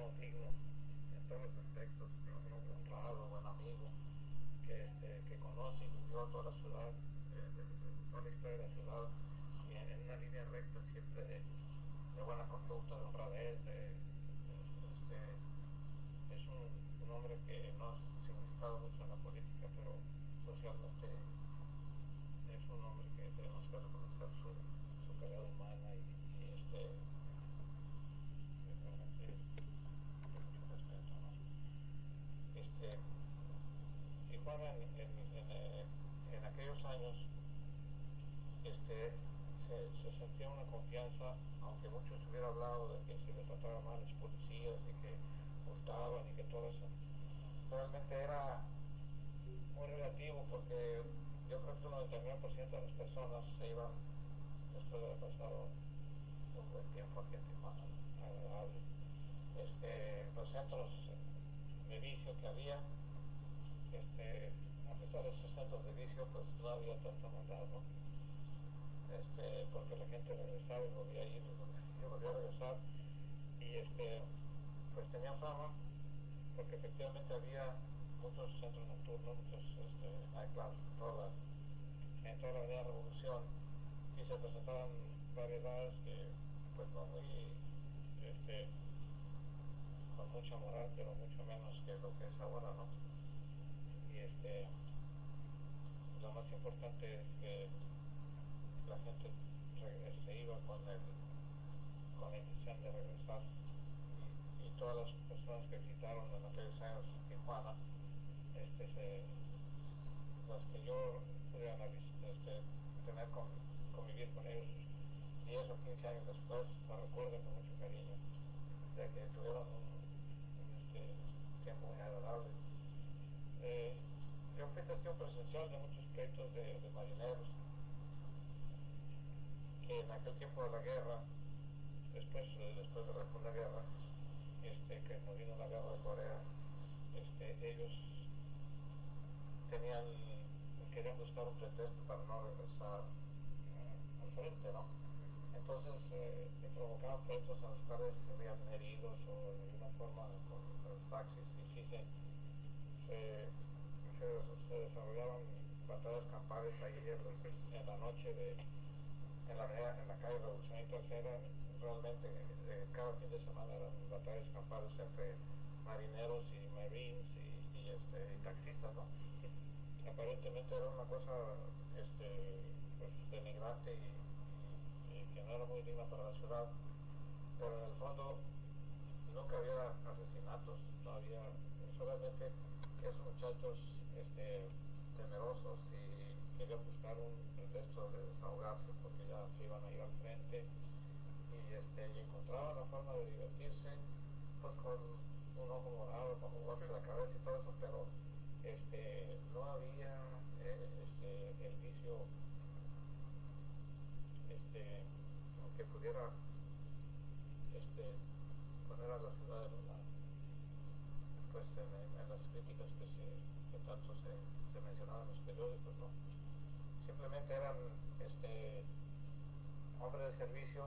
uno digno en todos los aspectos, uno honrado, buen amigo, que conoce y vivió toda la ciudad, toda la historia de la ciudad, y en una línea recta siempre de buena conducta, de honradez, es un hombre que no ha significado mucho en la política, pero socialmente es un hombre que tenemos que reconocer su calidad humana y realmente de mucho respeto, ¿no? Tijuana en aquellos años se sentía una confianza, aunque muchos hubiera hablado de que se le trataba mal a los policías y que multaban y que todo eso, realmente era muy relativo, porque yo creo que un 99% de las personas se iban después de haber pasado un buen tiempo aquí en Tijuana, agradable. Los centros de vicio que había, a pesar de esos centros de vicio, pues no había tanta maldad, ¿no? Porque la gente regresaba y volvía a ir y volvía a regresar, y pues tenía fama, porque efectivamente había muchos centros nocturnos, muchos nightclubs en toda la avenida Revolución, y se presentaban variedades que pues no muy con mucha moral, pero mucho menos que lo que es ahora, ¿no? Y lo más importante es que la gente se iba con la intención de regresar, y todas las personas que visitaron en aquellos años Tijuana, las que yo pude convivir con ellos 10 o 15 años después, lo recuerdo con mucho cariño, de que tuvieron un tiempo muy agradable. Yo fui testigo presencial de muchos pleitos de marineros que en aquel tiempo de la guerra, después de la Segunda Guerra, que nos vino la guerra de Corea, ellos querían buscar un pretexto para no regresar al frente, ¿no? Entonces provocaban pleitos en los cuales se veían heridos o de alguna forma con los taxis, y sí se desarrollaban batallas campales ahí en la noche en la calle Revolución y Tercera. Realmente cada fin de semana eran batallas campales entre marineros y marines y taxistas, ¿no? Aparentemente era una cosa pues denigrante y que no era muy digna para la ciudad, pero en el fondo nunca había asesinatos, no había, solamente esos muchachos temerosos y querían buscar un pretexto de desahogarse porque ya se iban a ir al frente, y encontraban la forma de divertirse pues con un ojo morado, con un golpe en la cabeza y todo eso, pero no había el vicio que pudiera poner a la ciudad en una, pues en las críticas que tanto se mencionaban en los periódicos, ¿no? Simplemente eran hombres de servicio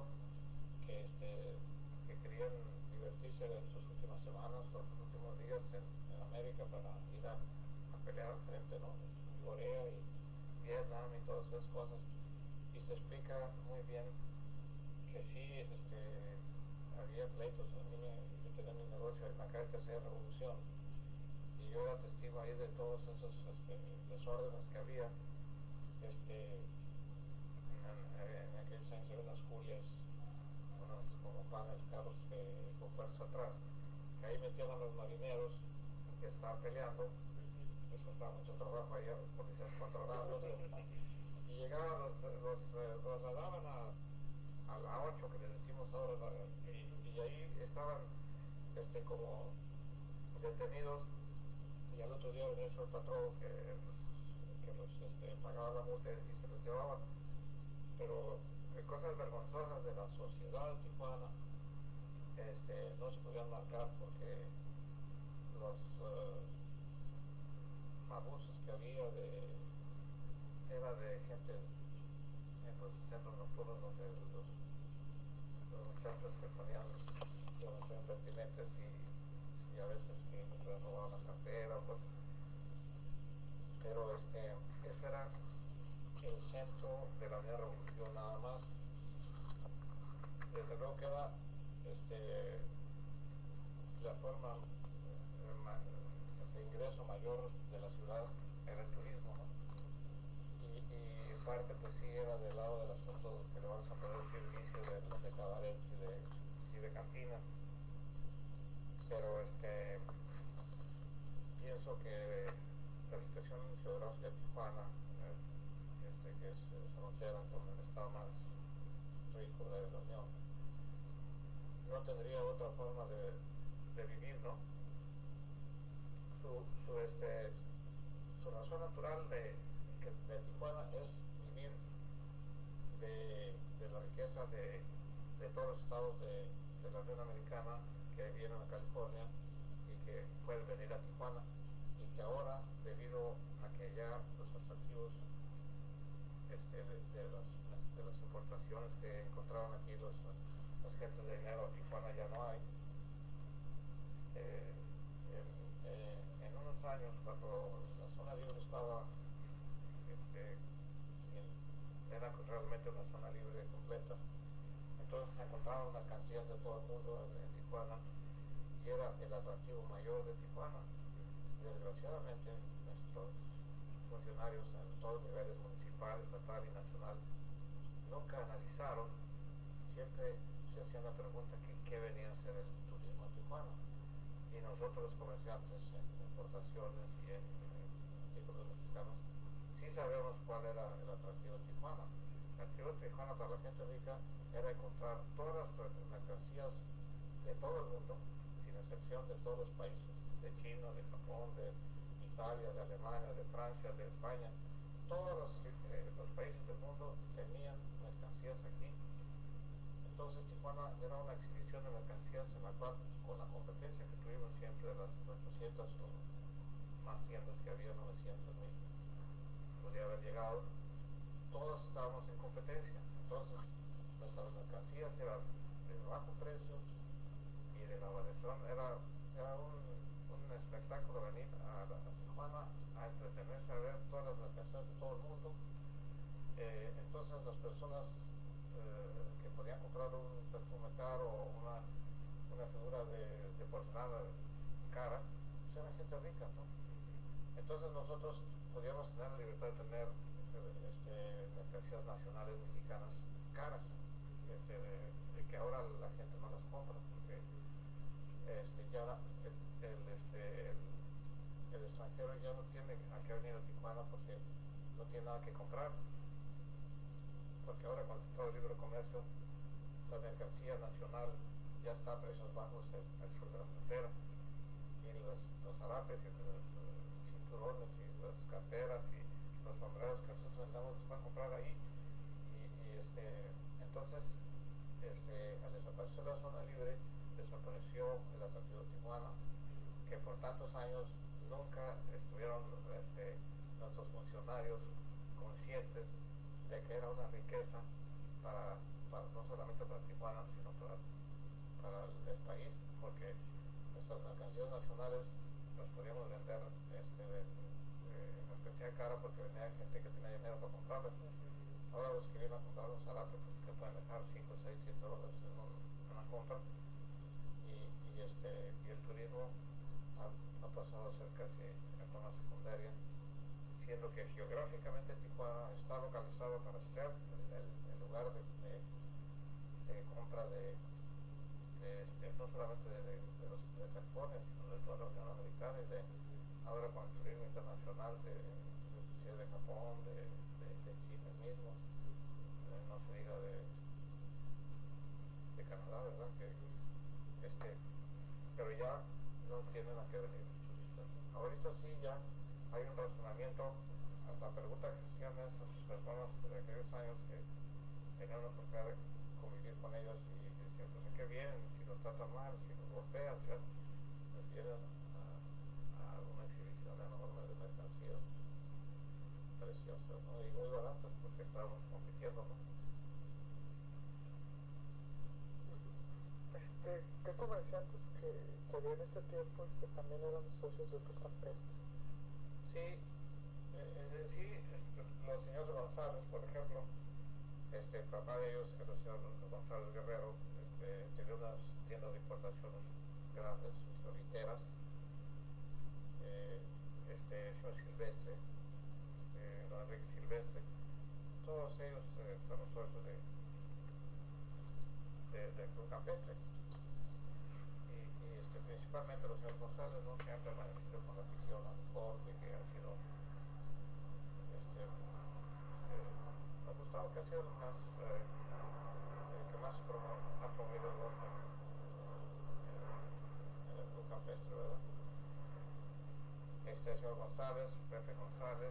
que querían divertirse en sus últimas semanas o sus últimos días en América para ir a pelear al frente, ¿no? En Corea y Vietnam y todas esas cosas, y se explica muy bien que sí había pleitos. Yo tenía mi negocio en la calle Tercera Revolución, y yo era testigo ahí de todos esos desórdenes que había. En aquellos años había unas Julias, unos como panes, carros con puertas atrás, que ahí metían a los marineros que estaban peleando, les costaba mucho trabajo ahí a los policías controlarlos, y llegaban, los trasladaban a la 8 que les decimos ahora, y ahí estaban como detenidos, y al otro día venía el patrón que los pagaba la multa y se los llevaba. Pero cosas vergonzosas de la sociedad de Tijuana no se podían marcar, porque los abusos que había era de gente en los centros nocturnos, donde los muchachos se ponían pertinentes y y a veces que les robaban la cartera o cosas. Pero ese era el centro de la media revolución nada más. Desde luego que era la forma de ingreso mayor de la ciudad era el turismo, ¿no? Y parte pues sí era del lado del asunto que le vamos a poder decir inicio de cabarets y de cantinas. Pero pienso que la situación geográfica de Tijuana, que se considera como el estado más rico de la Unión, no tendría otra forma de vivir, ¿no? Su razón natural de Tijuana es vivir de la riqueza de todos los estados de la Unión Americana que vienen a California y que pueden venir a Tijuana, y que ahora, debido a que ya los atractivos de las importaciones que encontraron aquí las gentes de dinero, Tijuana ya no hay. En unos años, cuando la zona libre estaba era realmente una zona libre completa, entonces se encontraban mercancías de todo el mundo en Tijuana, y era el atractivo mayor de Tijuana. Desgraciadamente, nuestros funcionarios en todos los niveles, municipal, estatal y nacional, nunca analizaron, siempre se hacían la pregunta qué venía a ser el turismo en Tijuana. Y nosotros los comerciantes en importaciones y en artículos mexicanos sí sabemos cuál era el atractivo de Tijuana. El atractivo de Tijuana para la gente rica era encontrar todas las mercancías de todo el mundo, sin excepción, de todos los países, de China, de Japón, de Italia, de Alemania, de Francia, de España. Todos los países del mundo tenían mercancías aquí. Entonces Tijuana era una exhibición de mercancías en la cual, con la competencia que tuvimos siempre de las 800 o más tiendas que había, 900,000 podía haber llegado, todos estábamos en competencia. Entonces nuestras mercancías eran de bajo precio y de la variación. Era un espectáculo venir a Tijuana a entretenerse, a ver todas las mercancías de todo el mundo. Entonces las personas que podían comprar un perfume caro o una figura de porcelana cara, pues eran gente rica, ¿no? Entonces nosotros podíamos tener la libertad de tener mercancías nacionales mexicanas caras, de que ahora la gente no las compra, porque ya el extranjero ya no tiene a qué venir a Tijuana porque no tiene nada que comprar. Porque ahora con el Tratado de Libre Comercio, la mercancía nacional ya está a precios bajos al sur de la frontera, y los harapes y los cinturones y las carteras y los sombreros que nosotros vendamos los pueden comprar ahí. Entonces al desaparecer la zona libre, desapareció el atractivo de Tijuana, que por tantos años nunca estuvieron nuestros funcionarios conscientes de que era una riqueza para no solamente para Tijuana, sino para el país, porque nuestras mercancías nacionales las podíamos vender mercancía cara porque venía gente que tenía dinero para comprarlas. Ahora los que vienen a comprar un zarape, pues que pueden dejar 5, 6, 7 dólares en una compra, y el turismo ha pasado a ser casi una zona secundaria, siendo que geográficamente Tijuana está localizado para ser el lugar de compra no solamente de California, sino de toda la Unión Americana, y ahora con el turismo internacional de Japón, de China mismo, no se diga de Canadá, ¿verdad? Pero ya no tienen a qué venir turistas. Ahorita sí ya hay un razonamiento. Hasta la pregunta que se hacían esas personas de aquellos años que tenían la oportunidad de convivir con ellos y decían, pues qué bien, si los tratan mal, si los golpean, si les llevan a una exhibición enorme de mercancías preciosas, ¿no? Y muy baratas, porque estábamos compitiendo, ¿no? ¿Qué comerciantes que había en ese tiempo también eran socios del Club Campestre? Sí, sí, los señores González, por ejemplo, el papá de ellos, el señor González Guerrero, tenía unas tiendas de importaciones grandes, soliteras, señor Silvestre, don Enrique Silvestre, todos ellos fueron socios del Club Campestre. Principalmente los señores González, ¿no?, que han permanecido con la afición al deporte, que han sido a Gustavo, que ha sido el que más ha promovido el golf en el Club Campestre, ¿verdad? Señor González, Pepe González,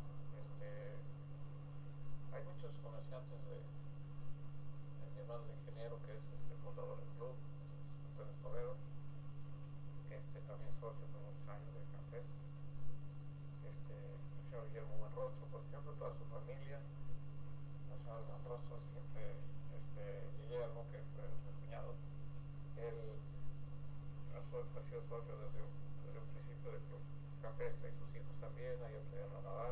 hay muchos comerciantes mi hermano el ingeniero, que es fundador del club, Antonio Escobedo, también socio por muchos años de Campestre, el señor Guillermo Buenrostro, por ejemplo, toda su familia, la señora Buenrostro, siempre Guillermo, que fue su cuñado, él ha sido socio desde un principio del club Campestre, y sus hijos también, ahí aprendieron a nadar.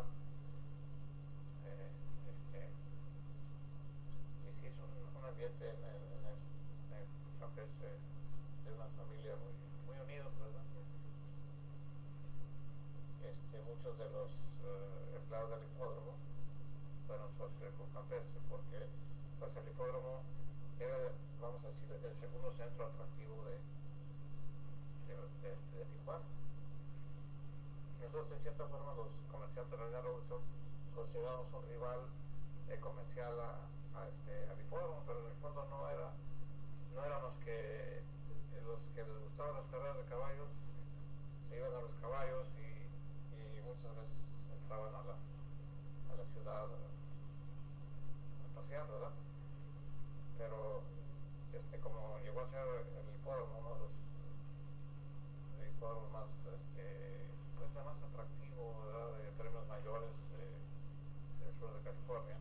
Y sí, es un ambiente en el Campestre de una familia muy unidos, ¿verdad? Muchos de los empleados del hipódromo fueron socios del Club Campestre, porque pues, el hipódromo era, vamos a decir, el segundo centro atractivo de Tijuana. Nosotros, en cierta forma, los comerciantes de la Real Revolución consideramos un rival comercial al hipódromo, pero en el fondo no eran los que les gustaban las carreras de caballos, se iban a los caballos y muchas veces entraban a la ciudad a pasear, ¿verdad? Pero como llegó a ser el hipódromo uno de los hipódromos más más atractivo, ¿verdad?, de premios mayores del sur de California,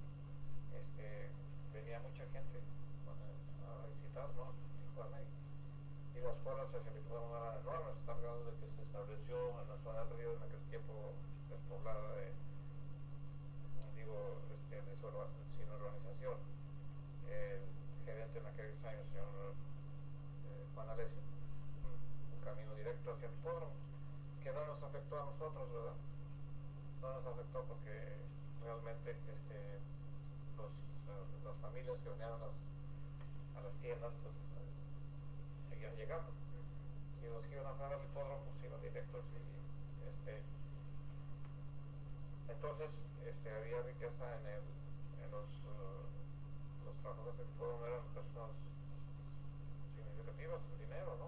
venía mucha gente a visitar, ¿no?, Tijuana, y las colas hacia el hipódromo eran enormes, hasta el grado de que se estableció en la zona del río, en aquel tiempo despoblada sin urbanización, el gerente en aquellos años, señor Juan Alessi, un camino directo hacia el hipódromo, que no nos afectó a nosotros, ¿verdad? No nos afectó porque realmente las familias que venían a las tiendas pues seguían llegando, y los que iban a parar al hipódromo pues iban directos, y entonces había riqueza en los trabajadores del hipódromo, eran personas significativas, dinero, ¿no?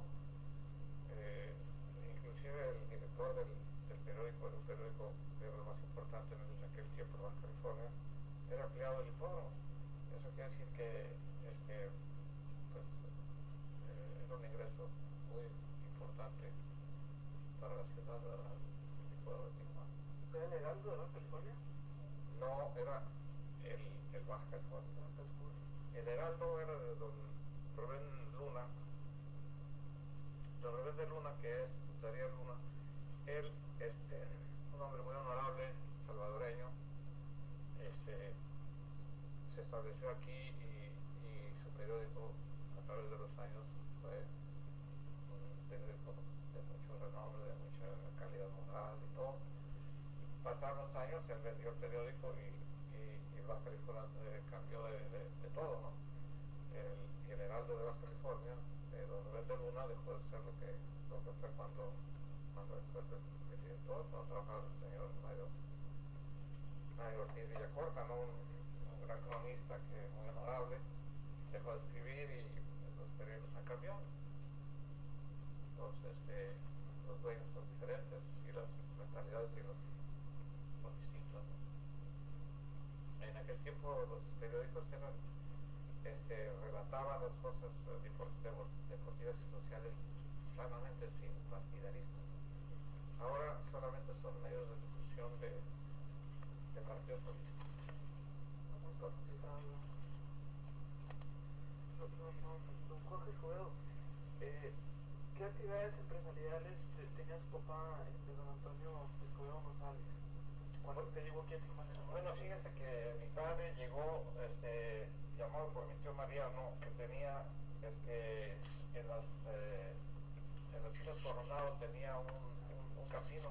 Inclusive el director del periódico, de un periódico que era el más importante en aquel tiempo en Baja California, era empleado del hipódromo. Eso quiere decir que pues era un ingreso muy importante para la ciudad, ¿verdad?, el hipódromo de Tijuana. ¿Era el Heraldo de Baja California? No, era el Baja California. El Heraldo era de don Rubén Luna. Don Rubén de Luna, que es Darío Luna, él, un hombre muy honorable, salvadoreño, se estableció aquí, y su periódico a través de los años fue un periódico de mucho renombre, de mucha calidad moral y todo. Pasaron los años, él vendió el periódico y Baja California cambió de todo, ¿no? El Heraldo de Baja California, don Rubén de Luna, dejó de ser lo que fue cuando fue el director, cuando trabajaba el señor Mario Ortiz Villacorta, ¿no?, un gran cronista, que muy honorable, dejó de escribir, y los periódicos han cambiado. Entonces los dueños son diferentes y las mentalidades son distintas, ¿no? En aquel tiempo los periódicos relataban las cosas deportivas y sociales claramente sin partidarismo. Ahora solamente son medios de difusión de partidos políticos. Don Jorge Escobedo, ¿qué actividades empresariales tenía su papá, don Antonio Escobedo González, cuando usted llegó aquí a Tijuana? Bueno, fíjese que mi padre llegó, llamado por mi tío Mariano, que tenía, en las Islas Coronado tenía un casino.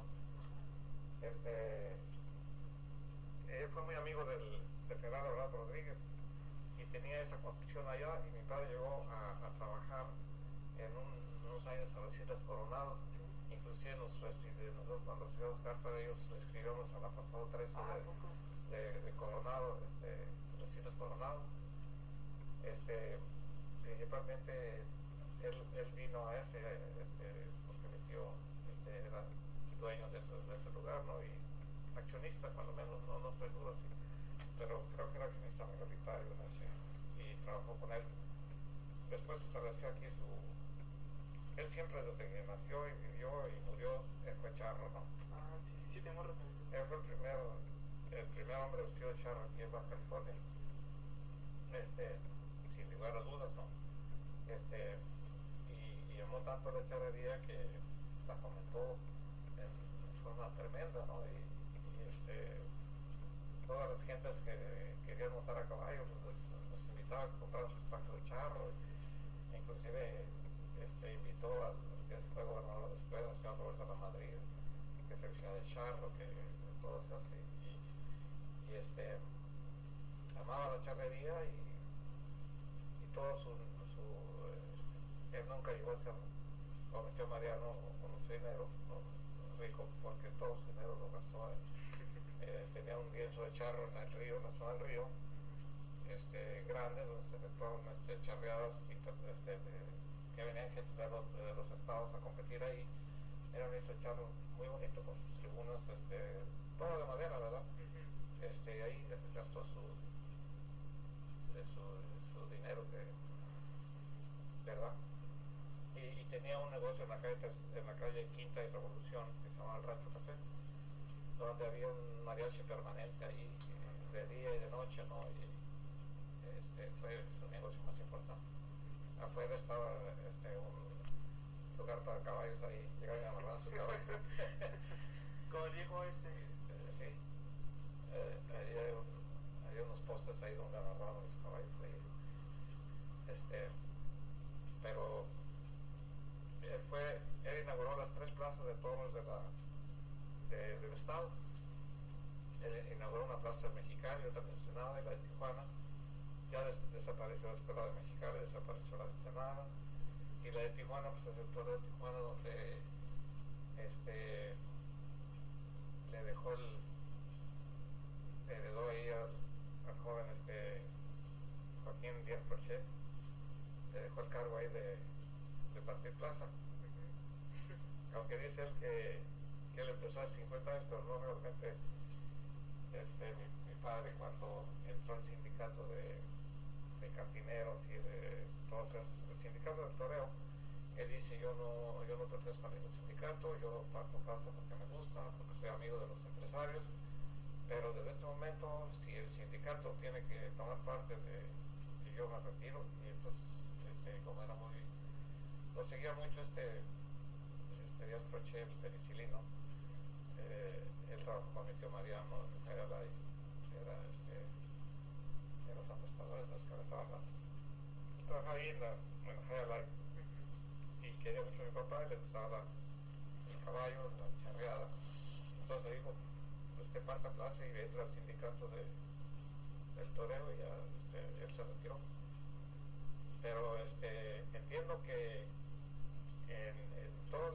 Él fue muy amigo de Fernando Rato Rodríguez y tenía esa construcción allá, y mi padre llegó a trabajar en unos años a las Islas Coronado. Inclusive nosotros cuando recibimos carta de ellos le escribimos a la pasado 13 de Coronado, las Islas Coronado. Principalmente él vino a ese, porque mi tío era dueño de ese lugar, ¿no? Y accionista, cuando menos, no estoy seguro si, pero creo que era accionista mayoritario en ese, y trabajó con él. Después estableció aquí él siempre desde que nació y vivió y murió fue charro, ¿no? Ah, sí, tengo referencia. Él fue el primer hombre vestido de charro aquí en Baja California, sin lugar a dudas, ¿no? Y amó tanto la charrería que la fomentó en forma tremenda, ¿no? Y todas las gentes que querían montar a caballo los invitaba a comprar sus packs de charro. Inclusive invitó al que fue gobernador después, al señor Roberto de la Madrid, que se vestía de charro, que todo se hace, y amaba la charrería, y todo él nunca llegó a ser, como mi tío Mariano, con su dinero, no, rico, porque todo su dinero lo gastó. Tenía un lienzo de charro en el río, en la zona del río, grande, donde se efectuaban charreadas que venían gente de los estados a competir ahí. Era un lienzo de charro muy bonito, con sus tribunas, todo de madera, ¿verdad? Ahí gastó su dinero, ¿verdad? Y tenía un negocio en la calle Quinta y Revolución, que se llamaba el Rancho Café, donde había un mariachi permanente ahí, de día y de noche, ¿no? Y fue su negocio más importante. Afuera estaba un lugar para caballos, ahí llegaban a amarrar sus caballos. Como el viejo sí. Hay unos postes ahí donde amarraban los caballos ahí. Pero él inauguró las 3 plazas de toros del estado. Él inauguró una plaza de Mexicali, otra de Ensenada y la de Tijuana. Ya desapareció la escuela de Mexicali, desapareció la de Ensenada, y la de Tijuana pues es el toro de Tijuana, donde le heredó ahí al joven Joaquín Díaz Porché, le dejó el cargo ahí de partir plaza. Aunque dice él que él empezó a 50 años, pero no realmente. Mi padre, cuando entró al sindicato de cantineros y de todos esos, el sindicato del toreo, él dice: yo no pertenezco a ningún sindicato, yo parto plaza porque me gusta, porque soy amigo de los empresarios, pero desde este momento, si el sindicato tiene que tomar parte yo me retiro. Y entonces, como era lo seguía mucho Díaz Proche, el penicilino. Él trabajó con mi tío Mariano en Jayalay, de los apostadores, las cabezadas. Trabajaba ahí en Jayalay, y quería mucho a mi papá, y le gustaba el caballo, la charreada. Entonces le dijo: usted parta plaza y entra al sindicato del toreo, y ya él se retiró. Pero entiendo que en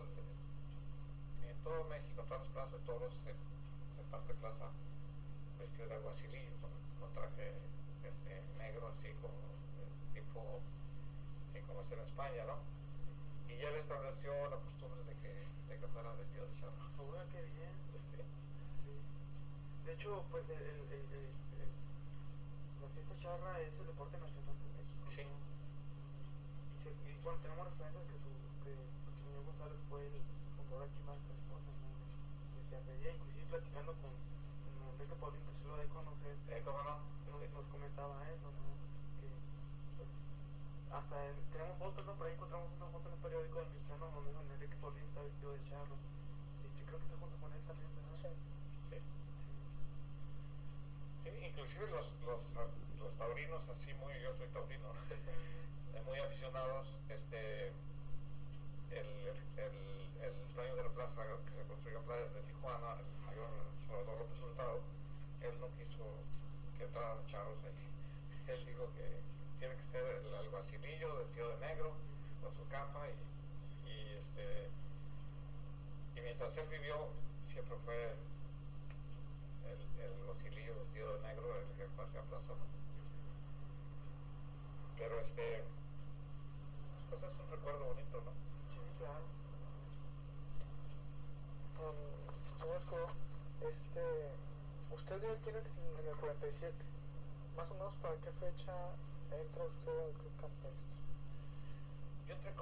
todo México, todas las plazas de toros, se parte plaza vestido de alguacilillo, con traje negro, así como tipo como es en España, ¿no? Y ya él estableció la costumbre de que fuera vestido de charro. ¡Uy, qué bien! Sí. De hecho, pues la fiesta charra es el deporte nacional de México. Sí. Y bueno, tenemos referencias que el señor González fue el fundador aquí más de California, ¿no? De charrería, inclusive platicando con Enrique Paulín, que se lo de conocer. ¿Cómo no? Nos comentaba eso, ¿no? Que pues, hasta tenemos fotos, ¿no? Por ahí encontramos una foto en el periódico del mexicano donde don Enrique Paulín está vestido de charro. Creo que está junto con él también, ¿verdad? Sí. Sí. Sí, inclusive los taurinos, así muy, yo soy taurino, muy aficionados, el dueño de la plaza que se construyó en Playas de Tijuana, el mayor Salvador López Hurtado, él no quiso que entraran charros allí. Él dijo que tiene que ser el alguacilillo vestido de negro con su capa y mientras él vivió siempre fue el alguacilillo vestido de negro el que pasea plaza, ¿no? Pero pues es un recuerdo bonito, ¿no? Sí, claro. Conozco, usted ya tiene en el 47, más o menos para qué fecha entra usted al Club Campestre. Yo entré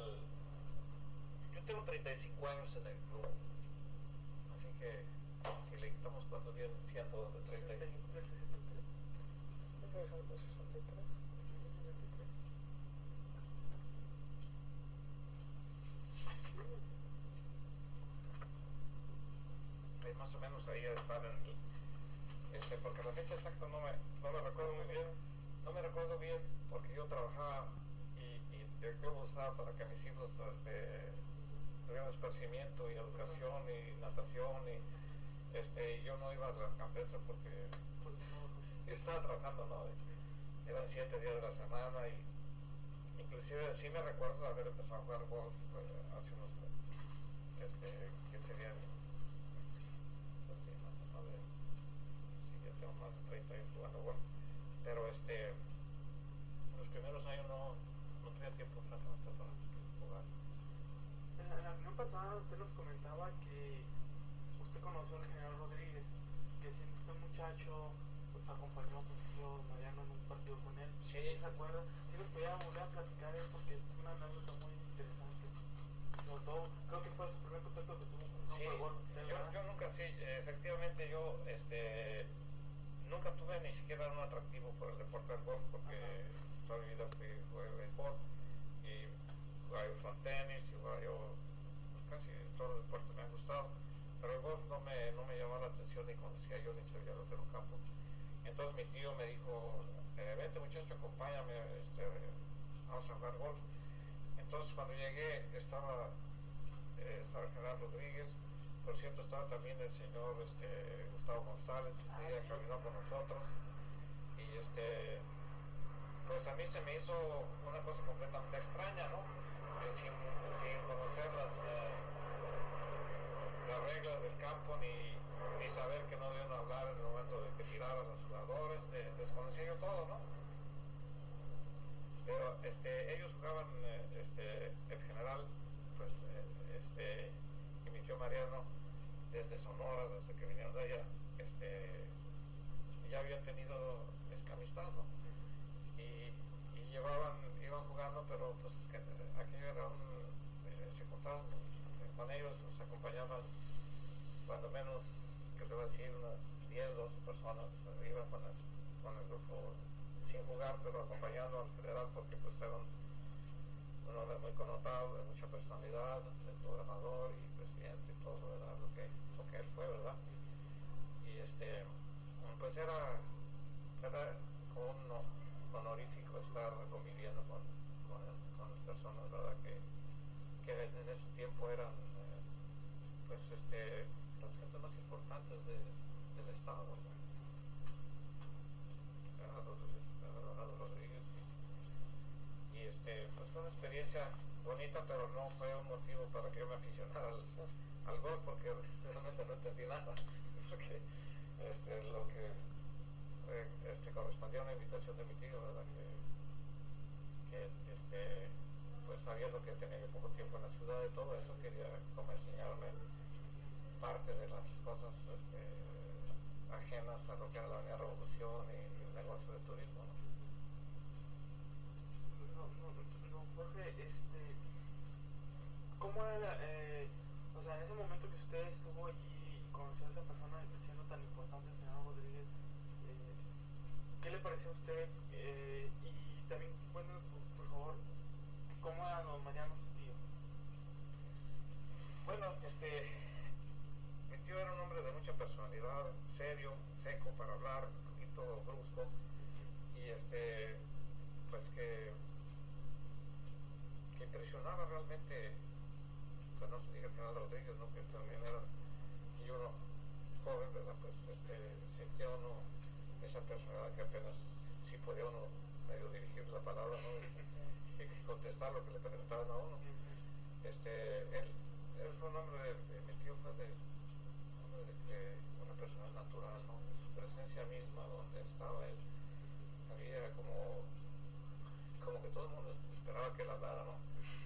yo tengo 35 años en el club, así que si le quitamos 4 días, 100 de 35. Del 63. Del 63. Más o menos ahí estar porque la fecha exacta no me recuerdo muy bien, no me recuerdo bien porque yo trabajaba y yo usaba para que mis hijos tuvieran esparcimiento y educación y natación y yo no iba a las campestres porque yo estaba trabajando, ¿no? Eran 7 días de la semana y inclusive sí me recuerdo de haber empezado a jugar golf hace unos que serían más de 30 años jugando golf, pero los primeros años no tenía tiempo francamente para jugar. En la reunión pasada usted nos comentaba que usted conoció al general Rodríguez, que siendo usted muchacho pues, acompañó a su tío Mariano en un partido con él. Sí. ¿Se acuerda? Si nos podía volver a platicar eso porque es una anécdota muy interesante. Sobre todo, creo que fue su primer contacto que tuvo con un Sí, golf. yo nunca, sí, efectivamente yo nunca tuve ni siquiera un atractivo por el deporte del golf porque toda mi vida jugué béisbol y jugaba yo frontenis y jugaba yo casi todos los deportes me han gustado, pero el golf no me llamó la atención ni conocía yo ni sabía lo que era un campo. Entonces mi tío me dijo, vente muchacho, acompáñame, vamos a jugar golf. Entonces cuando llegué estaba el general Rodríguez, por cierto estaba también el señor Gustavo González, que caminó con nosotros y pues a mí se me hizo una cosa completamente extraña, ¿no? Sin conocer las reglas del campo ni saber que no debían hablar en el momento de que tiraban los jugadores, desconocía yo todo, ¿no? Pero ellos jugaban, el general, pues, y mi tío Mariano, desde Sonora, desde que vinieron de allá, ya habían tenido amistad, ¿no? Y iban jugando, pero pues es que aquello era se juntaban con ellos, nos acompañaban cuando menos, que te voy a decir, unas 10, 12 personas iban con el grupo sin jugar, pero acompañando al general porque pues era un hombre muy connotado, de mucha personalidad, es gobernador y presidente y todo, ¿verdad? Lo que él fue, ¿verdad? Y pues era un honorífico estar conviviendo con las personas, ¿verdad? Que en ese tiempo eran pues las gentes más importantes del estado, ¿verdad? Rodríguez y pues fue una experiencia bonita, pero no fue un motivo para que yo me aficionara al golf porque realmente no entendí nada porque lo que correspondía a una invitación de mi tío, ¿verdad? Que pues sabiendo que tenía yo poco tiempo en la ciudad y todo eso quería como enseñarme parte de las cosas ajenas a lo que era la Avenida Revolución y el negocio de turismo, ¿no? Jorge, ¿cómo era, o sea, en ese momento que usted estuvo allí y conoció a esa persona siendo tan importante, el señor Rodríguez, ¿qué le pareció a usted? Y también, cuéntanos, por favor, ¿cómo eran los Mariano su tío? Bueno, mi tío era un hombre de mucha personalidad, serio, seco para hablar, un poquito brusco, y pues que impresionaba realmente, pues no se diga el general Rodríguez, ¿no? Que también era, y uno joven, ¿verdad? Pues sentía uno esa personalidad que apenas sí podía uno medio dirigir la palabra, ¿no? Y contestar lo que le preguntaban a uno. Él fue un hombre, mi tío fue una persona natural, ¿no? Su presencia misma donde estaba él, había como que todo el mundo esperaba que él hablara, ¿no?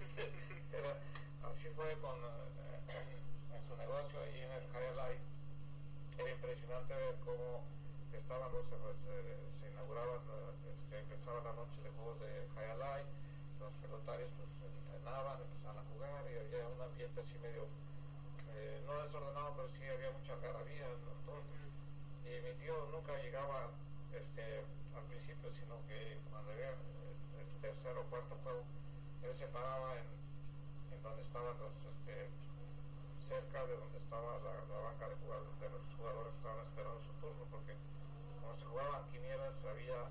Así fue en su negocio ahí en el Highlight. Era impresionante ver cómo estaban se inauguraban, empezaba la noche de juegos de Highlight, los pelotarios pues entrenaban, empezaban a jugar y había un ambiente así medio, no desordenado, pero sí había mucha algarabía, ¿no? Y mi tío nunca llegaba al principio, sino que cuando había el tercer o cuarto juego, él se paraba en donde estaban cerca de donde estaba la banca de jugadores, de los jugadores que estaban esperando su turno, porque cuando se jugaban quinielas había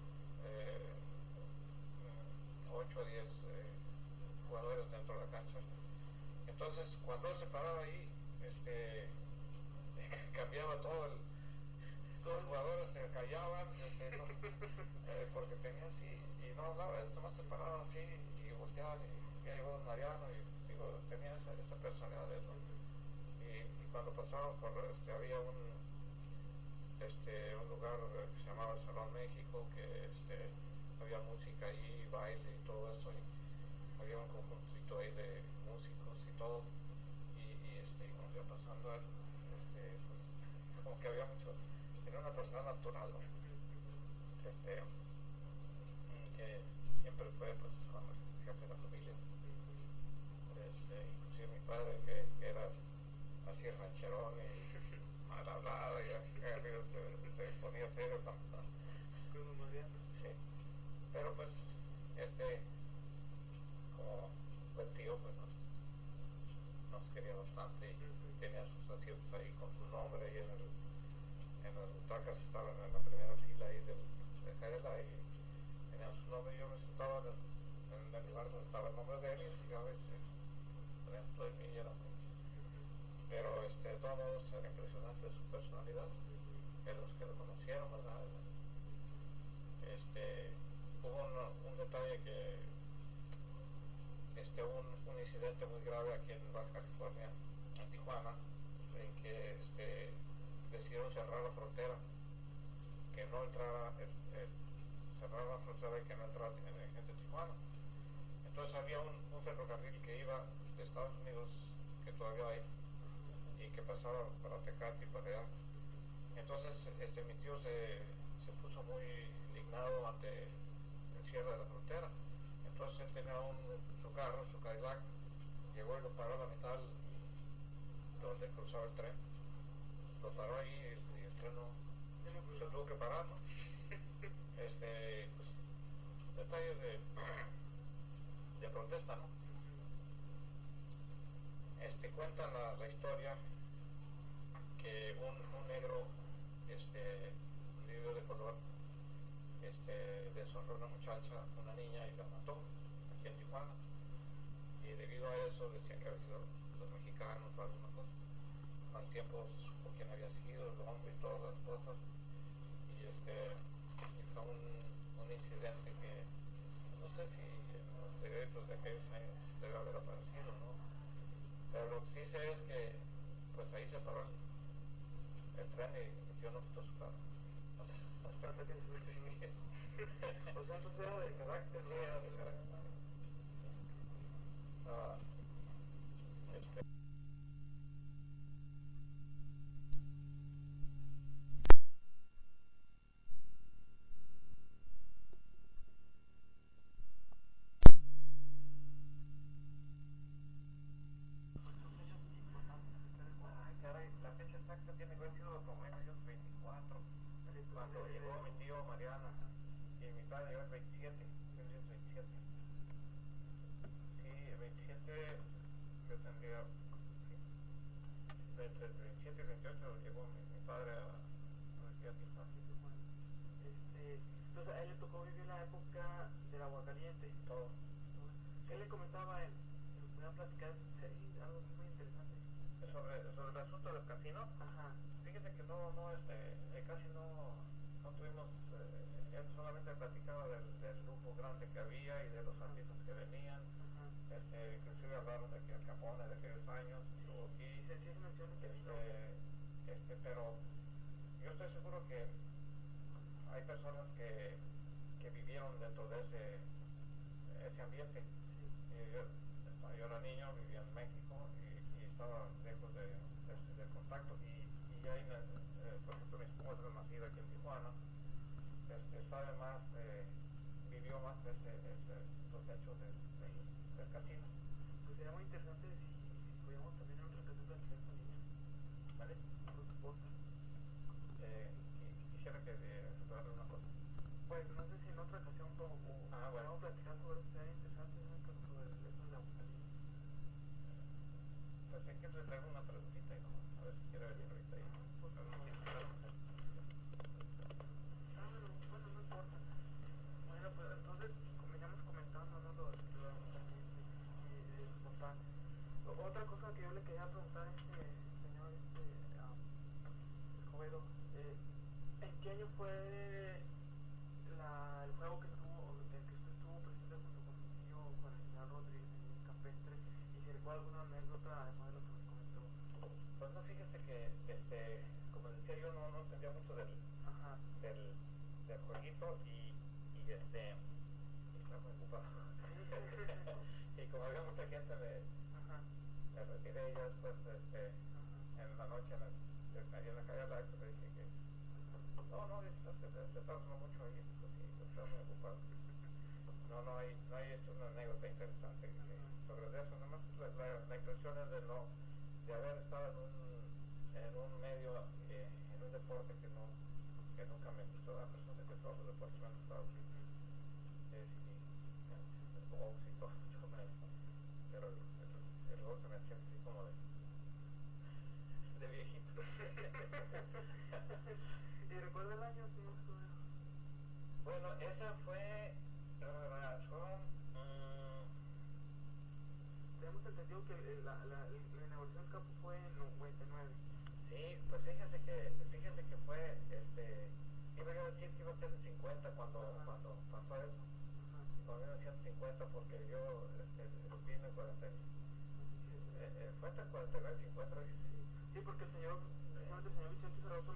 8 o 10 jugadores dentro de la cancha. Entonces cuando él se paraba ahí, cambiaba todos los jugadores se callaban, no, porque tenía así, y no hablaba, él se paraba así y volteaban y ya llegó Mariano, y digo, tenía esa personalidad de él, ¿no? Y cuando pasábamos por, había un lugar que se llamaba el Salón México, que había música ahí, baile y todo eso, y había un conjuntito ahí de músicos y todo, y cuando iba pasando él, pues como que había mucho, era una persona natural, ¿no? Que siempre fue pues jefe de la familia, inclusive mi padre que era así rancherón y mal hablado y se ponía serio también. Sí, pero pues como buen tío pues nos quería bastante y tenía sus asientos ahí con su nombre y en las butacas estaban en la primera fila ahí de Jaela y tenían su nombre y yo me sentaba en el lugar donde estaba el nombre de él y a veces por ejemplo de mí era muy, pero de todos modos era impresionante su personalidad, de los que lo conocieron, ¿verdad? Hubo un detalle que un incidente muy grave aquí en Baja California, en Tijuana, en que decidieron cerrar la frontera, que no entrara, cerrar la frontera y que no entrara gente de Tijuana. Entonces había un ferrocarril que iba de Estados Unidos, que todavía hay, y que pasaba para Tecate y para allá. Entonces mi tío se puso muy indignado ante el cierre de la frontera. Entonces él tenía su carro, su Cadillac, llegó y lo paró a la mitad donde cruzaba el tren, lo paró ahí y el tren no se tuvo que parar, ¿no? Pues, detalles de protesta, ¿no? Cuentan la historia que un negro, un negro de color, deshonró a una muchacha, una niña, y la mató aquí en Tijuana. Y debido a eso decían que había sido los mexicanos o alguna cosa. Al tiempo se supo quién había sido, el hombre y todas las cosas. Y fue un incidente que no sé si en los periódicos de aquellos años debe haber aparecido, ¿no? Pero lo que sí sé es que pues ahí se paró el tren y yo no quitó su carro. Hasta que o sea, entonces era de carácter, sí, era de carácter. Caray, la fecha exacta tiene que haber sido como en años 24, cuando llegó mi tío Mariana y mi padre llegó el 27, el 27. el 27 yo tendría, entre el 27 y el 28 llegó mi padre aquí a Tijuana. Entonces a él le tocó vivir la época del agua caliente. Todo. ¿Qué le comentaba a él? Si nos podían platicar, sí, algo muy interesante. Sobre el asunto del casino. Ajá. Fíjese que casi no tuvimos, él solamente platicaba del lujo grande que había y de los artistas que venían. Inclusive hablaron de que el Capone de aquellos años estuvo aquí. Sí, mencioné que vino. Pero yo estoy seguro que hay personas que vivieron dentro de ese ambiente. Yo era niño, vivía en México y estaba lejos del contacto y ahí, por ejemplo, mi esposa nacida aquí en Tijuana, sabe más, vivió más los hechos del casino. Pues sería muy interesante si pudiéramos también en otra ocasión platicar con ella. ¿Vale? Con su esposa. Quisiera que darle una cosa. Pues no sé si en otra ocasión podemos platicar sobre eso, sería interesante sobre el hecho de la vocalía. Pues hay que traer una preguntita y no, a ver si quiere venir ahorita ahí. Pues no, bueno, no importa. Bueno, pues entonces veníamos comentando, ¿no? Lo de la vocalía y de su papá. Otra cosa que yo le quería preguntar a este señor, Escobedo, ¿en qué año fue el juego que usted estuvo presente junto con mi tío, con el señor Rodríguez en Campestre? Y si recuerda alguna anécdota además de lo que me comentó. Pues no, fíjese que, como decía yo, no entendía mucho del jueguito y estaba muy ocupado. Y como había mucha gente me retiré y ya después en la noche ahí en la calle Alax le dije que no, se tardó mucho ahí porque estaba muy ocupado. No hay una anécdota interesante sobre eso, nomás la impresión es de haber estado en un medio, en un deporte que nunca me gustó, a pesar de que todos los deportes me han gustado, el box y todo pero el box me hacía así como de viejito. ¿Y recuerda el año, señor Escobedo? Bueno, esa fue tenemos entendido que la inauguración del campo fue en 99. Sí, pues fíjese que fue, iba yo a decir que iba a ser en 50 cuando pasó eso. Cuando iba a ser 50 porque yo vine en 40, fue entre 49 y 50. Sí, porque el señor Vicente Zaragoza